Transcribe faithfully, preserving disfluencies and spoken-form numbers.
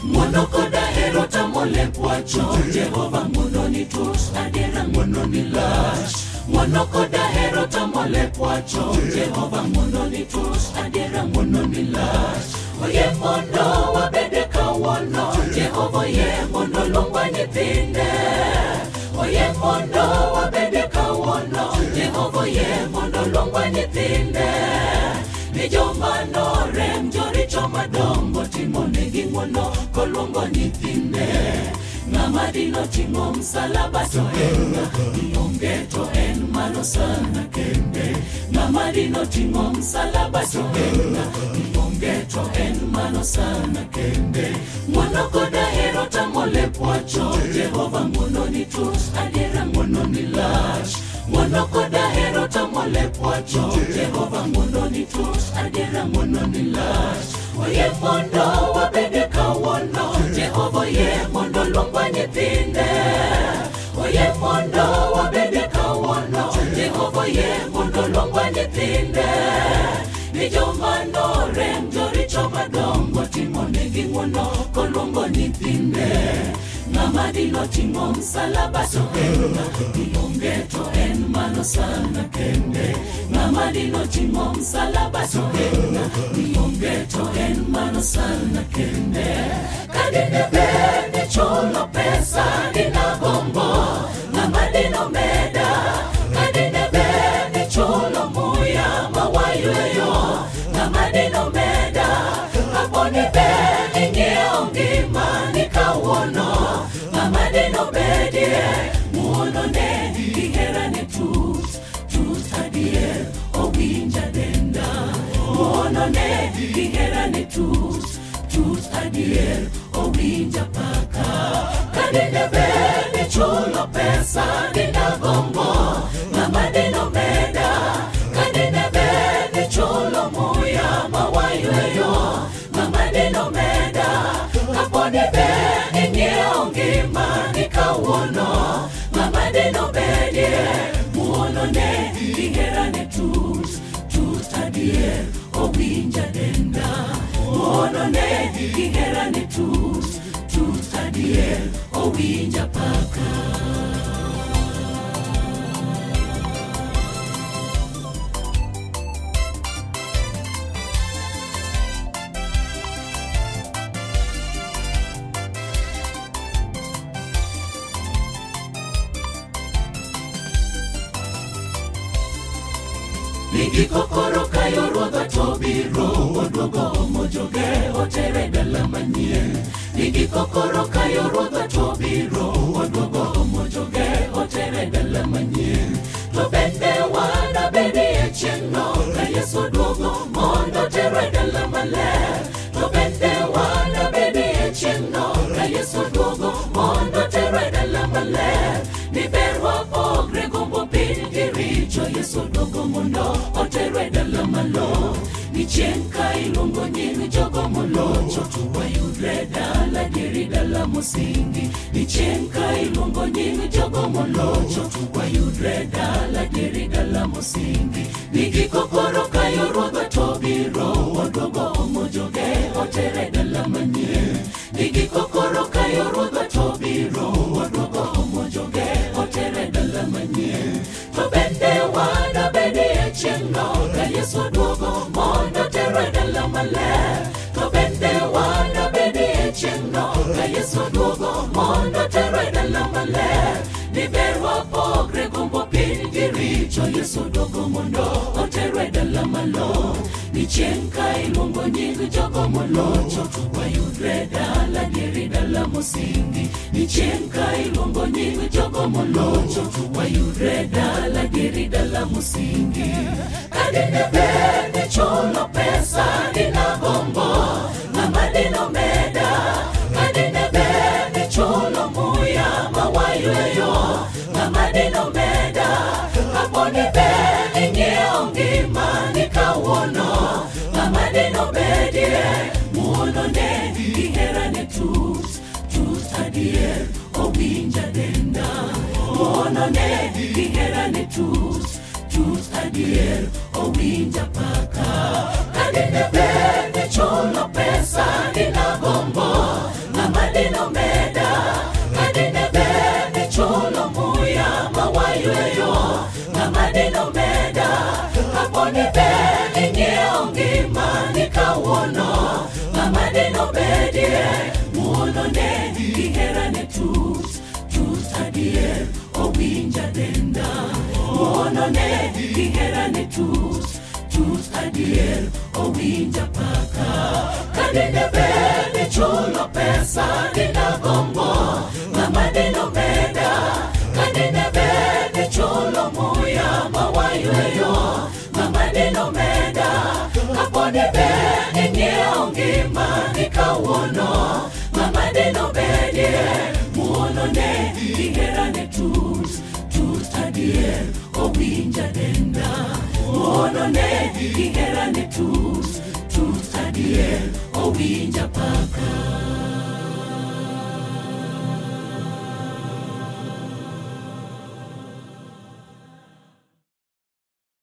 Mono koda hero tamole kwacho Jehova mono ni tut adera mono ni lach. Mono koda hero tamole kwacho Jehova mono ni tut adera mono ni lach. Oye mono wabede kawono Jehova ye mono longwa nyithinde. Oye mono wabede kawono Jehova ye mono longwa nyithinde. Ni joma no rem jori choma dongo timo negi ngono kolongo nyithinde. Ngama dino timo msalaba to en ionge to en malo sana kende. Ngama dino timo msalaba to en ionge to en malo sana kende. Mono koda hero tamole kwacho Jehova mono ni tut adera mono ni lach. Mono koda hero tamole kwacho Jehova mono ni tut adera mono ni lach. Oye mono wabede kawono Jehova ye mono longwa nyithinde. Oye mono wabede kawono Jehova ye mono longwa nyithinde. Ni joma no rem jori choma dongo timo negi ngono kolongo nyithinde. Ngama dino timo msalaba to en ionge to en malo sana kende. Ngama dino timo msalaba to en ionge to en malo sana kende. Kadine bende chulo pesa dina gombo. Ngama dino meda. Kadine bende chulo muya mawayo. Ngama dino meda. Kaponi bende nyeongi mani kawono. Dino bedie muono ne ihera ne tut tut adier o winja denda. Muono ne ihera ne tut tut adier o winja paka. Kadine bende chulo pesa dina gombo. Ngama dino meda. Kadine bende chulo muya mawayo. Ngama dino meda. Kaponi bende nyeongi mani kawono. Ngama dino bedie muono ne ihera ne tut tut adier o winja denda. Muono ne ihera ne tut tut adier o winja paka. Nigi kokoro kayo ruodha tobiro oduogo mojoge otere dala manyien. Nigi kokoro kayo ruodha tobiro oduogo mojoge otere dala manyien. To bende wana bede echeno ka Yesu duogo mondo tere dala maler. To bende wana bede echeno ka Yesu duogo mondo tere dala maler. Ni berwa pogre gombo piny gi richo Yesu duogo mondo otere dala malo. Ni chenka ilongo nying jogo molocho wayudre dala diri dala mosingi. Ni chenka ilongo nying jogo molocho wayudre dala diri dala mosingi. Nigi kokoro kayo ruodha tobiro oduogo mojoge otere dala manyien. Nigi kokoro kayo ruodha tobiro oduogo mojoge otere dala manyien. To bende wana bede echeno ka Yesu duogo mondo tere dala maler. To bende wana bede echeno ka Yesu duogo mondo tere dala maler. Ni berwa pogre gombo piny gi richo Yesu duogo mondo otere dala malo. Ni chenka ilongo nying jogo molocho wayudre dala diri dala mosingi. Ni chenka ilongo nying jogo molocho wayudre dala diri dala mosingi. Kadine bende chulo pesa dina gombo. Ngama dino meda. Kadine bende chulo muya mawayo. Ngama dino meda. Kaponi bende nyeongi mani kawono. Ngama dino bedie muono ne ihera ne tut tut adier o winja denda. Muono ne ihera ne tut tut adier o winja paka. Kadine bende chulo pesa dina gombo. kawuono ng'amadino bedie muonone giherane tut tut adier owinja denda muonone giherane tut tut adier owinja paka kadine bedi chulo pesa dina gombo ng'amadino beda kadine bedi chulo muya mawayweyo ng'amadino meda kaponi bedi ng'eo ngima nikawuono ng'amadino bedie muonone giherane tut tut adier owinja denda muonone giherane tut tut adier owinja paka